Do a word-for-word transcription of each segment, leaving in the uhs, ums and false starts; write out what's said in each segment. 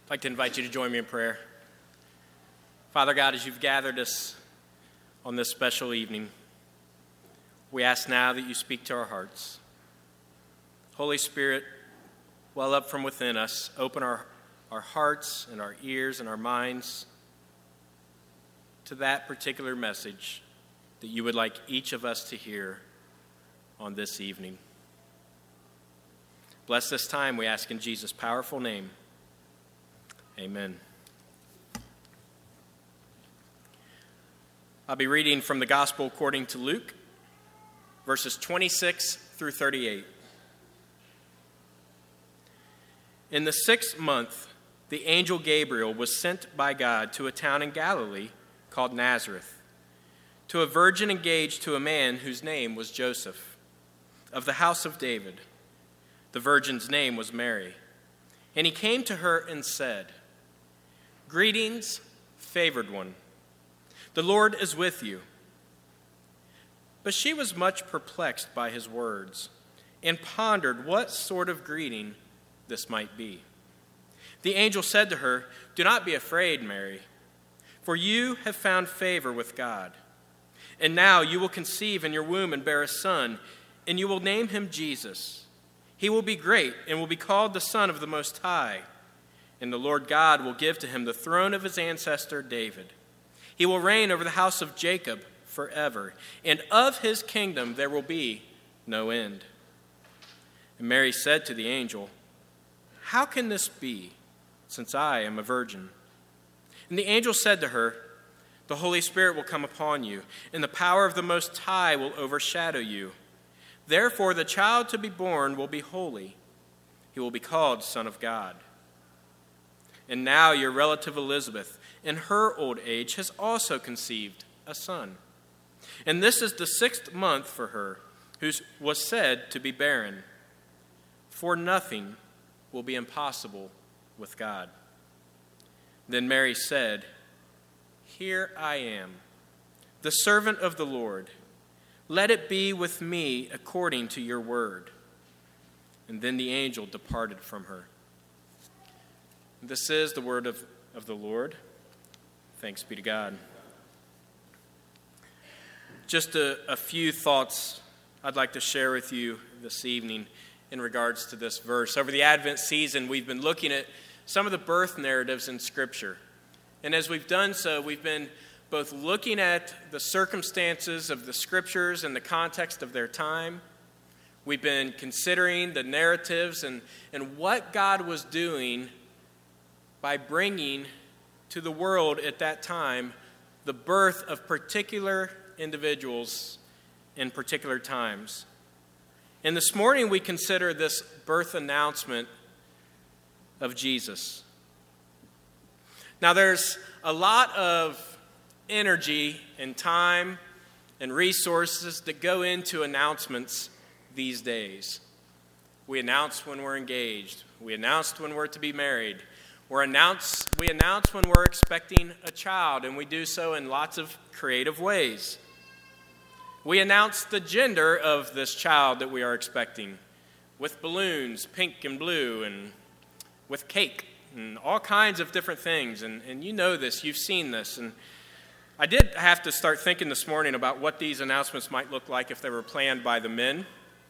I'd like to invite you to join me in prayer. Father God, as you've gathered us on this special evening, we ask now that you speak to our hearts. Holy Spirit, well up from within us, open our, our hearts and our ears and our minds to that particular message that you would like each of us to hear on this evening. Bless this time, we ask in Jesus' powerful name. Amen. I'll be reading from the Gospel according to Luke, verses twenty-six through thirty-eight. In the sixth month, the angel Gabriel was sent by God to a town in Galilee called Nazareth, to a virgin engaged to a man whose name was Joseph, of the house of David. The virgin's name was Mary. And he came to her and said, "Greetings, favored one. The Lord is with you." But she was much perplexed by his words and pondered what sort of greeting this might be. The angel said to her, "Do not be afraid, Mary, for you have found favor with God. And now you will conceive in your womb and bear a son, and you will name him Jesus. He will be great and will be called the Son of the Most High. And the Lord God will give to him the throne of his ancestor David. He will reign over the house of Jacob forever, and of his kingdom there will be no end." And Mary said to the angel, "How can this be, since I am a virgin?" And the angel said to her, "The Holy Spirit will come upon you, and the power of the Most High will overshadow you. Therefore the child to be born will be holy. He will be called Son of God. And now your relative Elizabeth, in her old age, has also conceived a son. And this is the sixth month for her, who was said to be barren. For nothing will be impossible with God." Then Mary said, "Here I am, the servant of the Lord. Let it be with me according to your word." And then the angel departed from her. This is the word of, of the Lord. Thanks be to God. Just a, a few thoughts I'd like to share with you this evening in regards to this verse. Over the Advent season, we've been looking at some of the birth narratives in Scripture. And as we've done so, we've been both looking at the circumstances of the Scriptures and the context of their time. We've been considering the narratives and, and what God was doing by bringing to the world at that time the birth of particular individuals in particular times. And this morning we consider this birth announcement of Jesus. Now there's a lot of energy and time and resources that go into announcements these days. We announce when we're engaged. We announce when we're to be married. We're announce, we announce when we're expecting a child, and we do so in lots of creative ways. We announce the gender of this child that we are expecting with balloons, pink and blue, and with cake, and all kinds of different things. And, and you know this, you've seen this. And I did have to start thinking this morning about what these announcements might look like if they were planned by the men.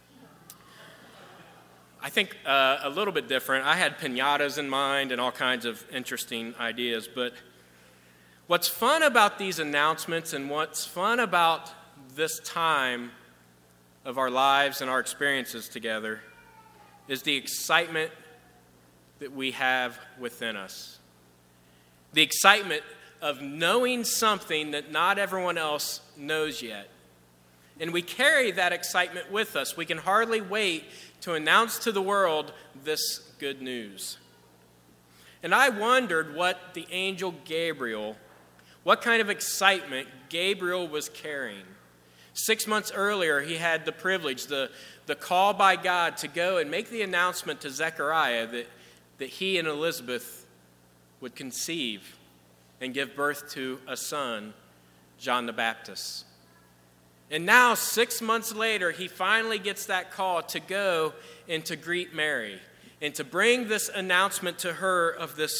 I think uh, a little bit different. I had piñatas in mind and all kinds of interesting ideas. But what's fun about these announcements and what's fun about this time of our lives and our experiences together is the excitement that we have within us. The excitement of knowing something that not everyone else knows yet. And we carry that excitement with us. We can hardly wait to announce to the world this good news. And I wondered what the angel Gabriel, what kind of excitement Gabriel was carrying. Six months earlier, he had the privilege, the, the call by God to go and make the announcement to Zechariah that, that he and Elizabeth would conceive and give birth to a son, John the Baptist. And now, six months later, he finally gets that call to go and to greet Mary and to bring this announcement to her of this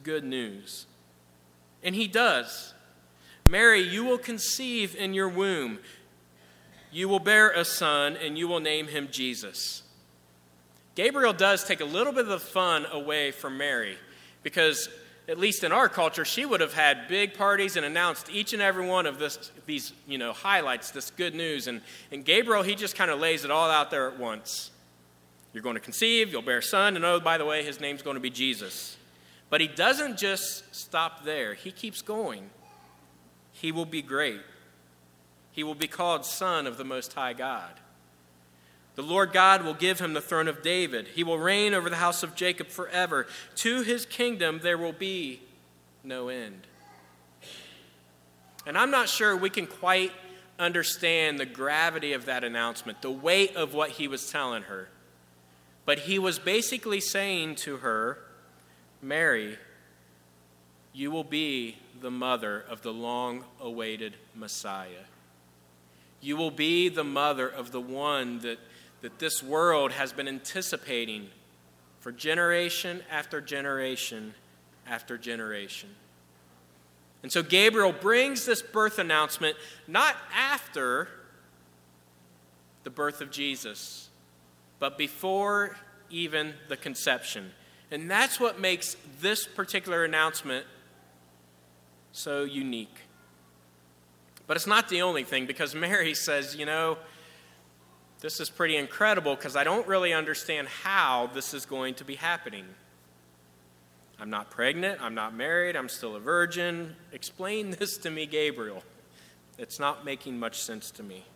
good news. And he does. Mary, you will conceive in your womb. You will bear a son, and you will name him Jesus. Gabriel does take a little bit of the fun away from Mary, because at least in our culture, she would have had big parties and announced each and every one of this, these, you know, highlights, this good news. And, and Gabriel, he just kind of lays it all out there at once. You're going to conceive, you'll bear a son, and oh, by the way, his name's going to be Jesus. But he doesn't just stop there. He keeps going. He will be great. He will be called Son of the Most High God. The Lord God will give him the throne of David. He will reign over the house of Jacob forever. To his kingdom there will be no end. And I'm not sure we can quite understand the gravity of that announcement, the weight of what he was telling her. But he was basically saying to her, Mary, you will be the mother of the long-awaited Messiah. You will be the mother of the one that, that this world has been anticipating for generation after generation after generation. And so Gabriel brings this birth announcement not after the birth of Jesus, but before even the conception. And that's what makes this particular announcement so unique. But it's not the only thing, because Mary says, you know, this is pretty incredible because I don't really understand how this is going to be happening. I'm not pregnant, I'm not married, I'm still a virgin. Explain this to me, Gabriel. It's not making much sense to me.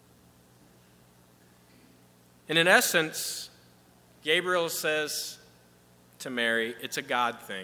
And in essence, Gabriel says to Mary, it's a God thing.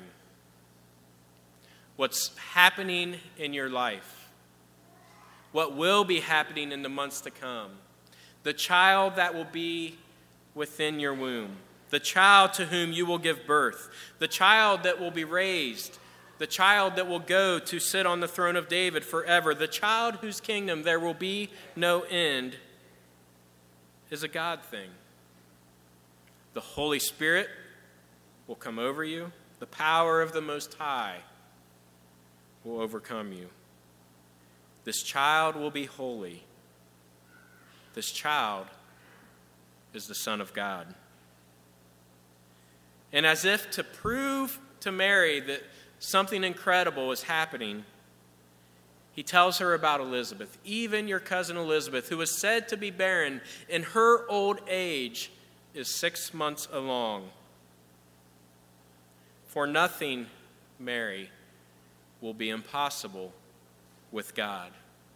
What's happening in your life, what will be happening in the months to come, the child that will be within your womb, the child to whom you will give birth, the child that will be raised, the child that will go to sit on the throne of David forever, the child whose kingdom there will be no end, is a God thing. The Holy Spirit will come over you. The power of the Most High will overcome you. This child will be holy. This child is the Son of God. And as if to prove to Mary that something incredible is happening, he tells her about Elizabeth. Even your cousin Elizabeth, who was said to be barren in her old age, is six months along. For nothing, Mary, will be impossible with God.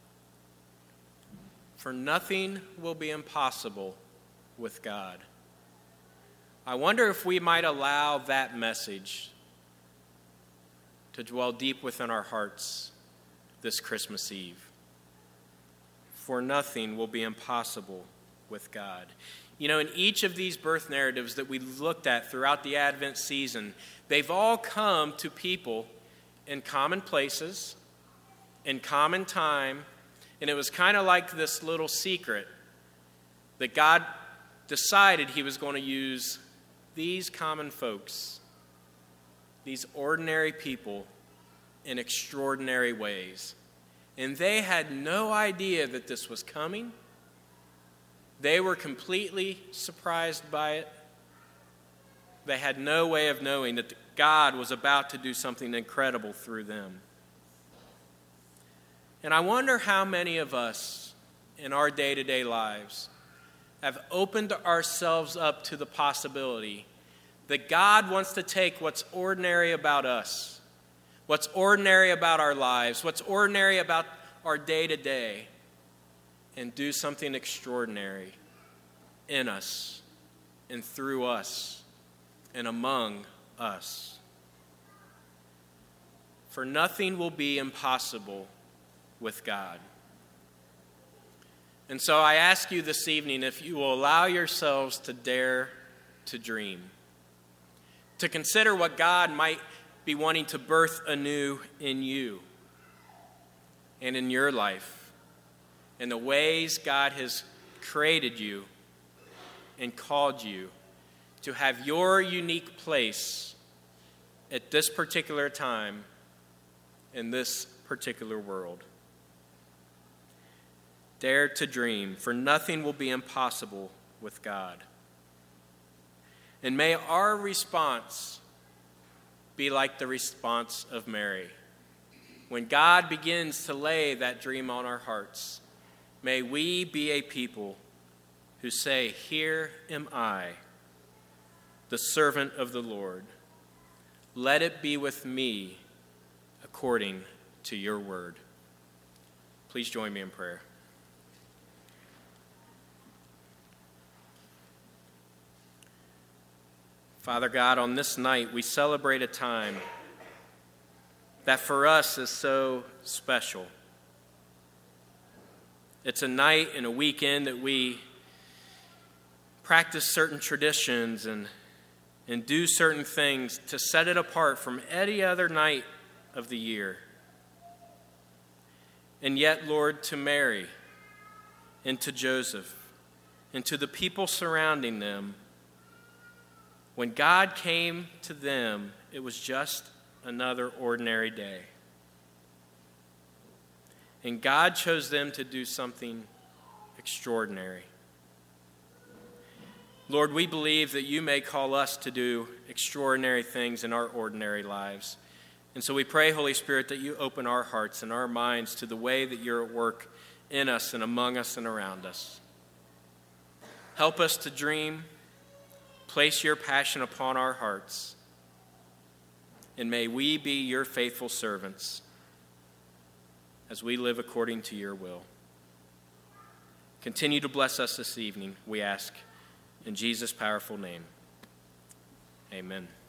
For nothing will be impossible with God. I wonder if we might allow that message to dwell deep within our hearts this Christmas Eve. For nothing will be impossible with God. You know, in each of these birth narratives that we looked at throughout the Advent season, they've all come to people in common places, in common time, and it was kind of like this little secret that God decided he was going to use these common folks, these ordinary people, in extraordinary ways. And they had no idea that this was coming. They were completely surprised by it. They had no way of knowing that God was about to do something incredible through them. And I wonder how many of us in our day-to-day lives have opened ourselves up to the possibility that God wants to take what's ordinary about us, what's ordinary about our lives, what's ordinary about our day-to-day, and do something extraordinary in us and through us and among us. For nothing will be impossible with God. And so I ask you this evening if you will allow yourselves to dare to dream, to consider what God might be wanting to birth anew in you and in your life, and the ways God has created you and called you to have your unique place at this particular time in this particular world. Dare to dream, for nothing will be impossible with God. And may our response be like the response of Mary. When God begins to lay that dream on our hearts, may we be a people who say, "Here am I, the servant of the Lord. Let it be with me according to your word." Please join me in prayer. Father God, on this night we celebrate a time that for us is so special. It's a night and a weekend that we practice certain traditions and, and do certain things to set it apart from any other night of the year. And yet, Lord, to Mary and to Joseph and to the people surrounding them, when God came to them, it was just another ordinary day. And God chose them to do something extraordinary. Lord, we believe that you may call us to do extraordinary things in our ordinary lives. And so we pray, Holy Spirit, that you open our hearts and our minds to the way that you're at work in us and among us and around us. Help us to dream. Place your passion upon our hearts. And may we be your faithful servants as we live according to your will. Continue to bless us this evening, we ask, in Jesus' powerful name. Amen.